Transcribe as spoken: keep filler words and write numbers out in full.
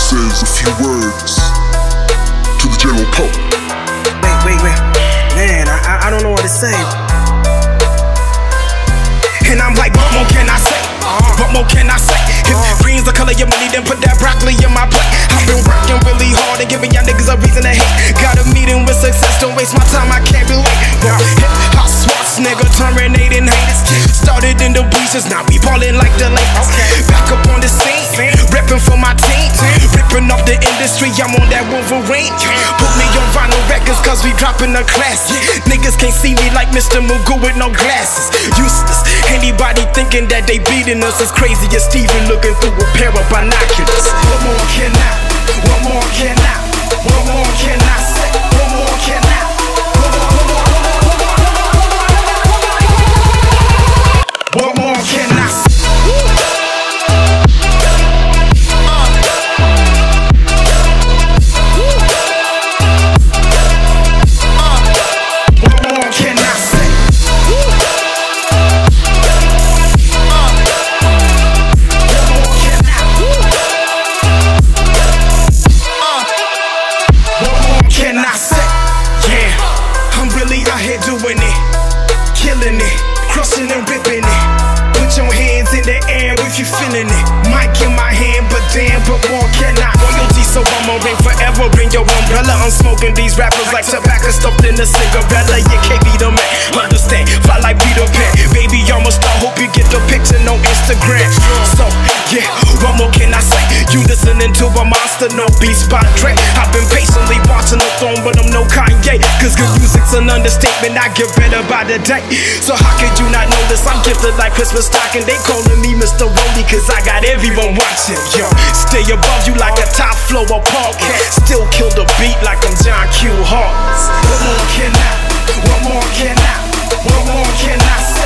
says a few words to the general public. Wait, wait, wait, man, I, I don't know what to say. And I'm like, what more can I say? What more can I say? If green's the color of your money, then put that broccoli in my plate. I've been working really hard and giving y'all niggas a reason to hate. Got a meeting with success, don't waste my time, I can't be late. Well, hip hop smarts, nigga, terminating haters. Started in the bleachers, now we ballin' like the Lakers. Back up on the scene, reppin' for my team. Rippin' off the industry, I'm on that Wolverine. Put me on vinyl records, cause we droppin' the classics. Niggas can't see me like Mister Magoo with no glasses. Useless, anybody thinking that they beating us is crazy as Steven looking through a pair of binoculars. What more can I, what more can I, what more can I say, what more can I, what more, what more can I say? Doing it, killing it, crushing and ripping it. Put your hands in the air if you feeling it. Mic in my hand, but damn, but more can I. Royalty, so I'ma reign forever in your umbrella. I'm smoking these rappers like tobacco stuffed in a cigarette. You can't be the man, understand? Fly like Peter Pan, baby, I'm a star. Hope you get the picture on Instagram. So yeah, what more can I say? You listening to a monster, no beats by Dre. I've been patiently watching the throne, but I'm no Kanye. Cause good music's an understatement, I get better by the day. So how could you not notice I'm gifted like Christmas stocking? They calling me Mister Rollie cause I got everyone watching. Yo, stay above you like a top floor podcast. Still kill the beat like I'm John Q. Hart. What more can I, what more can I, what more can I say?